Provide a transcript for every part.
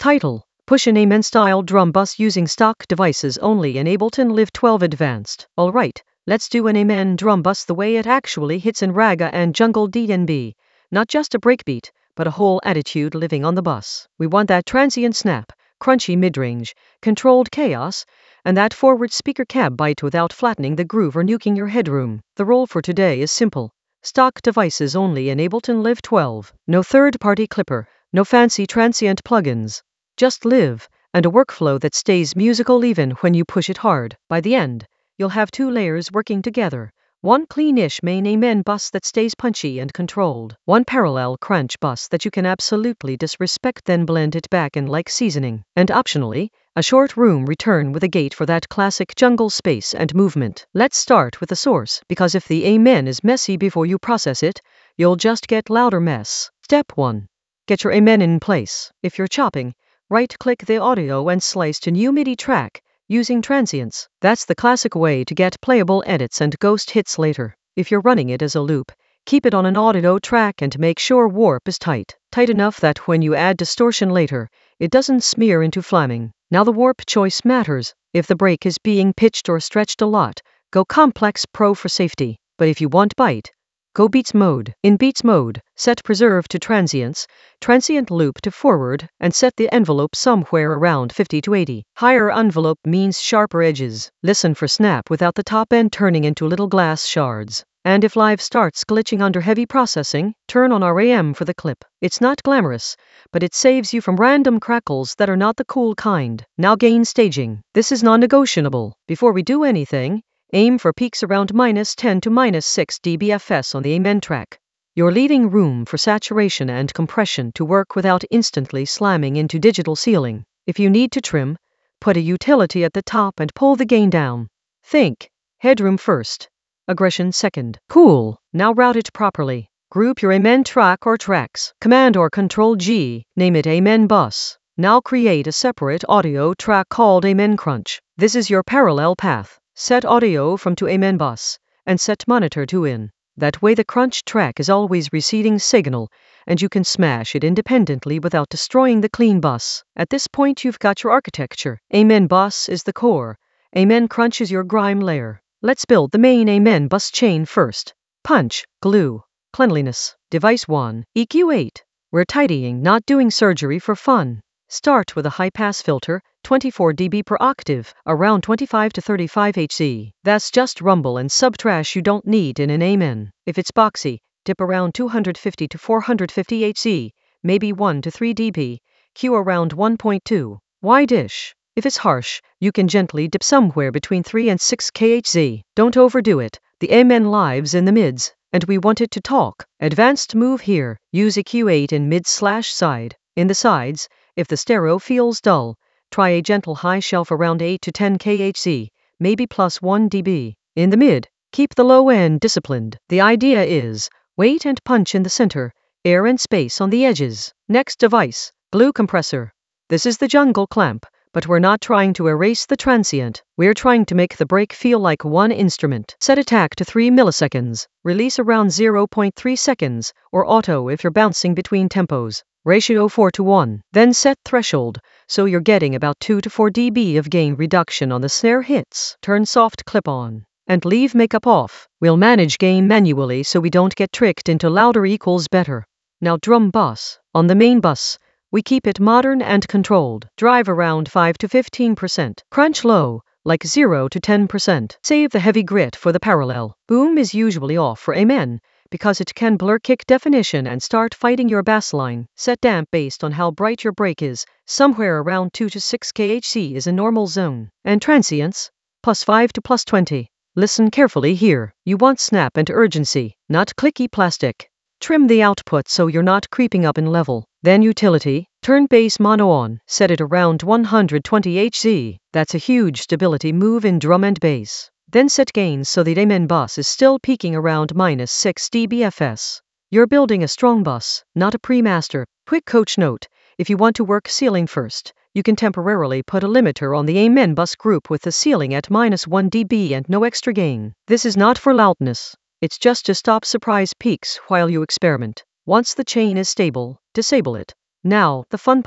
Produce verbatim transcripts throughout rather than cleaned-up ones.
Title: Push an Amen style drum bus using stock devices only in Ableton Live twelve Advanced. Alright, let's do an Amen drum bus the way it actually hits in Raga and Jungle D N B. Not just a breakbeat, but a whole attitude living on the bus. We want that transient snap, crunchy mid-range, controlled chaos, and that forward speaker cab bite without flattening the groove or nuking your headroom. The role for today is simple. Stock devices only in Ableton Live twelve. No third-party clipper, no fancy transient plugins. Just Live, and a workflow that stays musical even when you push it hard. By the end, you'll have two layers working together. One clean-ish main Amen bus that stays punchy and controlled. One parallel crunch bus that you can absolutely disrespect, then blend it back in like seasoning. And optionally, a short room return with a gate for that classic jungle space and movement. Let's start with the source, because if the Amen is messy before you process it, you'll just get louder mess. Step one. Get your Amen in place. If you're chopping, right-click the audio and slice to new MIDI track, using transients. That's the classic way to get playable edits and ghost hits later. If you're running it as a loop, keep it on an audio track and make sure warp is tight. Tight enough that when you add distortion later, it doesn't smear into flaming. Now the warp choice matters. If the break is being pitched or stretched a lot, go Complex Pro for safety. But if you want bite, go Beats mode. In Beats mode, set preserve to transients, transient loop to forward, and set the envelope somewhere around fifty to eighty. Higher envelope means sharper edges. Listen for snap without the top end turning into little glass shards. And if Live starts glitching under heavy processing, turn on R A M for the clip. It's not glamorous, but it saves you from random crackles that are not the cool kind. Now gain staging. This is non-negotiable. Before we do anything, aim for peaks around minus ten to minus six decibels on the Amen track. You're leaving room for saturation and compression to work without instantly slamming into digital ceiling. If you need to trim, put a utility at the top and pull the gain down. Think headroom first, aggression second. Cool. Now route it properly. Group your Amen track or tracks. Command or Control G, name it Amen bus. Now create a separate audio track called Amen Crunch. This is your parallel path. Set audio from to Amen bus, and set monitor to in. That way the crunch track is always receiving signal, and you can smash it independently without destroying the clean bus. At this point you've got your architecture. Amen bus is the core. Amen crunch is your grime layer. Let's build the main Amen bus chain first. Punch, glue, cleanliness. Device one, E Q eight. We're tidying, not doing surgery for fun. Start with a high-pass filter, twenty-four decibels per octave, around twenty-five to thirty-five hertz. That's just rumble and subtrash you don't need in an Amen. If it's boxy, dip around two hundred fifty to four hundred fifty hertz, maybe one to three decibels, Q around one point two. Wide-ish. If it's harsh, you can gently dip somewhere between three and six kilohertz. Don't overdo it. The Amen lives in the mids, and we want it to talk. Advanced move here. Use E Q eight in mid slash side. In the sides, if the stereo feels dull, try a gentle high shelf around eight to ten kilohertz, maybe plus one decibel. In the mid, keep the low end disciplined. The idea is, weight and punch in the center, air and space on the edges. Next device, glue compressor. This is the jungle clamp, but we're not trying to erase the transient. We're trying to make the break feel like one instrument. Set attack to three milliseconds. Release around zero point three seconds, or auto if you're bouncing between tempos. Ratio four to one. Then set threshold, so you're getting about two to four decibels of gain reduction on the snare hits. Turn soft clip on, and leave makeup off. We'll manage gain manually so we don't get tricked into louder equals better. Now drum bus. On the main bus, we keep it modern and controlled. Drive around five to fifteen percent. Crunch low, like zero to ten percent. Save the heavy grit for the parallel. Boom is usually off for Amen, because it can blur kick definition and start fighting your bass line. Set damp based on how bright your break is. Somewhere around two to six kilohertz is a normal zone. And transients, plus five to plus twenty. Listen carefully here. You want snap and urgency, not clicky plastic. Trim the output so you're not creeping up in level. Then utility, turn bass mono on, set it around one hundred twenty hertz. That's a huge stability move in drum and bass. Then set gains so the Amen bus is still peaking around minus six decibels. You're building a strong bus, not a pre-master. Quick coach note, if you want to work ceiling first, you can temporarily put a limiter on the Amen bus group with the ceiling at minus one decibel and no extra gain. This is not for loudness. It's just to stop surprise peaks while you experiment. Once the chain is stable, disable it. Now, the fun part.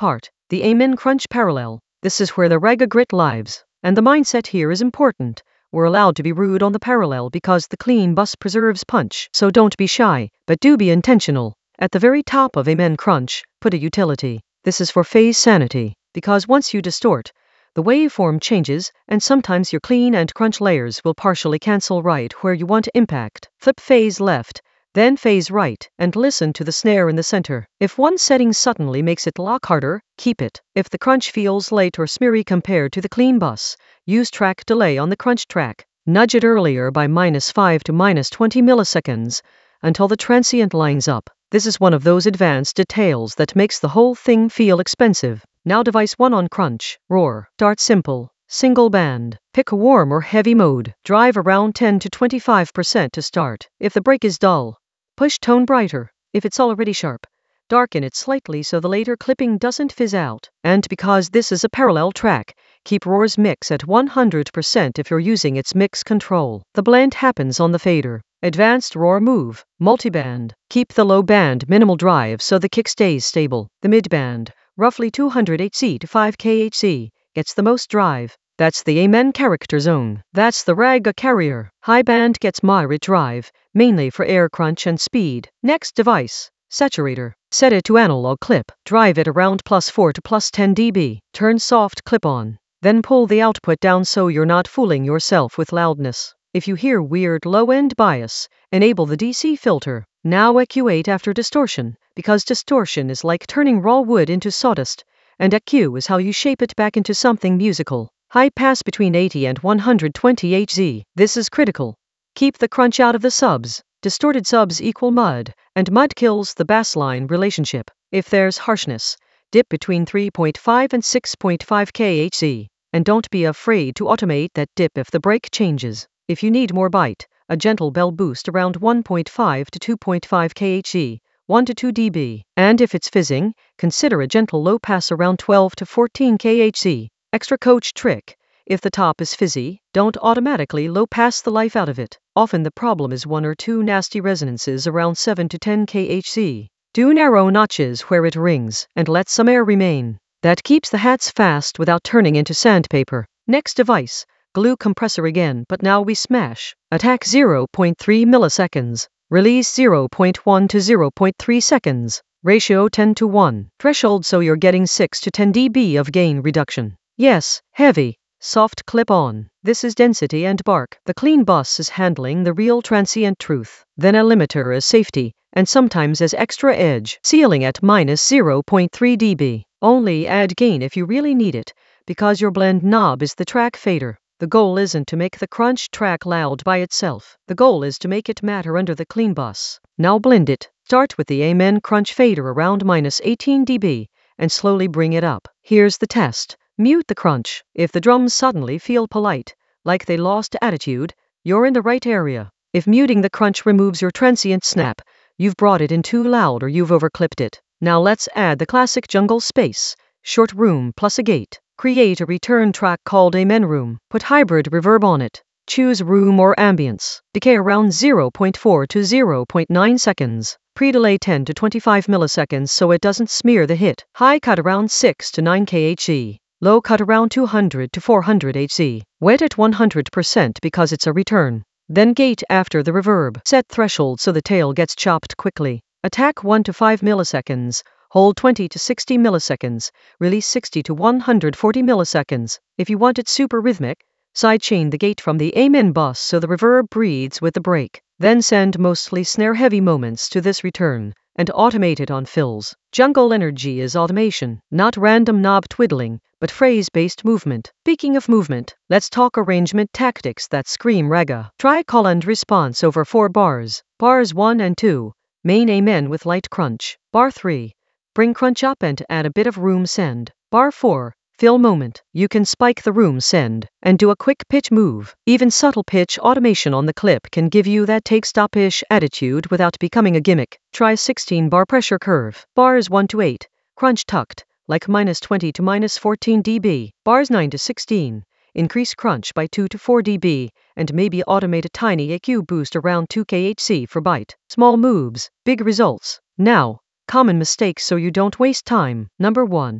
The Amen Crunch Parallel. This is where the Raga grit lives. And the mindset here is important. We're allowed to be rude on the parallel because the clean bus preserves punch. So don't be shy, but do be intentional. At the very top of Amen Crunch, put a utility. This is for phase sanity. Because once you distort, the waveform changes, and sometimes your clean and crunch layers will partially cancel right where you want impact. Flip phase left, then phase right, and listen to the snare in the center. If one setting suddenly makes it lock harder, keep it. If the crunch feels late or smeary compared to the clean bus, use track delay on the crunch track. Nudge it earlier by minus five to minus twenty milliseconds until the transient lines up. This is one of those advanced details that makes the whole thing feel expensive. Now device one on crunch. Roar. Start simple. Single band. Pick a warm or heavy mode. Drive around ten to twenty-five percent to start. If the break is dull, push tone brighter. If it's already sharp, darken it slightly so the later clipping doesn't fizz out. And because this is a parallel track, keep Roar's mix at one hundred percent if you're using its mix control. The blend happens on the fader. Advanced Roar move. Multiband. Keep the low band minimal drive so the kick stays stable. The midband, roughly two hundred hertz to five kilohertz, gets the most drive. That's the Amen character zone. That's the Raga carrier. High band gets moderate drive, mainly for air crunch and speed. Next device. Saturator. Set it to analog clip. Drive it around plus four to plus ten decibels. Turn soft clip on. Then pull the output down so you're not fooling yourself with loudness. If you hear weird low-end bias, enable the D C filter. Now E Q eight after distortion, because distortion is like turning raw wood into sawdust, and E Q is how you shape it back into something musical. High pass between eighty and one hundred twenty hertz. This is critical. Keep the crunch out of the subs. Distorted subs equal mud, and mud kills the bassline relationship. If there's harshness, dip between three point five and six point five kilohertz. And don't be afraid to automate that dip if the break changes. If you need more bite, a gentle bell boost around one point five to two point five kilohertz, one to two decibels. And if it's fizzing, consider a gentle low pass around twelve to fourteen kilohertz. Extra coach trick. If the top is fizzy, don't automatically low pass the life out of it. Often the problem is one or two nasty resonances around seven to ten kilohertz. Do narrow notches where it rings, and let some air remain. That keeps the hats fast without turning into sandpaper. Next device. Glue compressor again, but now we smash. Attack zero point three milliseconds. Release zero point one to zero point three seconds. Ratio ten to one. Threshold so you're getting six to ten decibels of gain reduction. Yes, heavy. Soft clip on. This is density and bark. The clean bus is handling the real transient truth. Then a limiter as safety, and sometimes as extra edge. Ceiling at minus zero point three decibels. Only add gain if you really need it, because your blend knob is the track fader. The goal isn't to make the crunch track loud by itself. The goal is to make it matter under the clean bus. Now blend it. Start with the Amen Crunch fader around minus eighteen decibels, and slowly bring it up. Here's the test. Mute the crunch. If the drums suddenly feel polite, like they lost attitude, you're in the right area. If muting the crunch removes your transient snap, you've brought it in too loud or you've overclipped it. Now let's add the classic jungle space. Short room plus a gate. Create a return track called Amen Room. Put hybrid reverb on it. Choose room or ambience. Decay around zero point four to zero point nine seconds. Pre-delay ten to twenty-five milliseconds so it doesn't smear the hit. High cut around six to nine kilohertz. Low cut around two hundred to four hundred hertz. Wet at one hundred percent because it's a return. Then gate after the reverb. Set threshold so the tail gets chopped quickly. Attack one to five milliseconds. Hold twenty to sixty milliseconds. Release sixty to one hundred forty milliseconds. If you want it super rhythmic, sidechain the gate from the Amen bus so the reverb breathes with the break. Then send mostly snare-heavy moments to this return, and automate it on fills. Jungle energy is automation, not random knob twiddling, but phrase-based movement. Speaking of movement, let's talk arrangement tactics that scream Raga. Try call and response over four bars. Bars one and two, main Amen with light crunch. Bar three, bring crunch up and add a bit of room send. Bar four, fill moment. You can spike the room send and do a quick pitch move. Even subtle pitch automation on the clip can give you that take-stop-ish attitude without becoming a gimmick. Try sixteen bar pressure curve. Bars one to eight, crunch tucked, like minus twenty to minus fourteen decibels. Bars nine to sixteen, increase crunch by two to four decibels, and maybe automate a tiny E Q boost around two kilohertz for bite. Small moves, big results. Now, common mistakes so you don't waste time. Number one.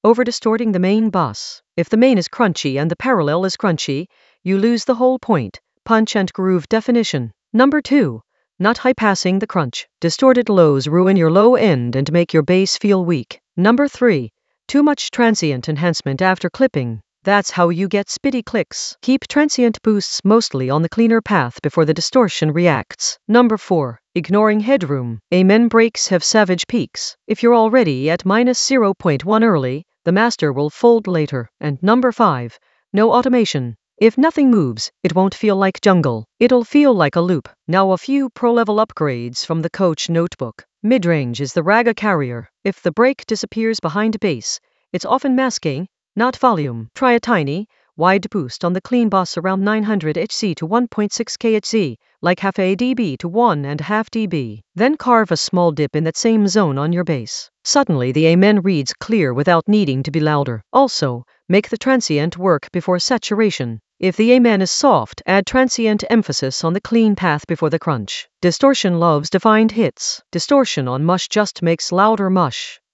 over distorting the main bus. If the main is crunchy and the parallel is crunchy, you lose the whole point, punch and groove definition. Number two. Not high passing the crunch. Distorted lows ruin your low end and make your bass feel weak. Number three. Too much transient enhancement after clipping. That's how you get spitty clicks. Keep transient boosts mostly on the cleaner path before the distortion reacts. Number four. Ignoring headroom. Amen breaks have savage peaks. If you're already at minus zero point one early, the master will fold later. And number five. No automation. If nothing moves, it won't feel like jungle. It'll feel like a loop. Now a few pro-level upgrades from the Coach Notebook. Mid-range is the raga carrier. If the break disappears behind bass, it's often masking, not volume. Try a tiny, wide boost on the clean bus around nine hundred hertz to one point six kilohertz, like half a dB to one and a half dB. Then carve a small dip in that same zone on your bass. Suddenly the amen reads clear without needing to be louder. Also, make the transient work before saturation. If the amen is soft, add transient emphasis on the clean path before the crunch. Distortion loves defined hits. Distortion on mush just makes louder mush.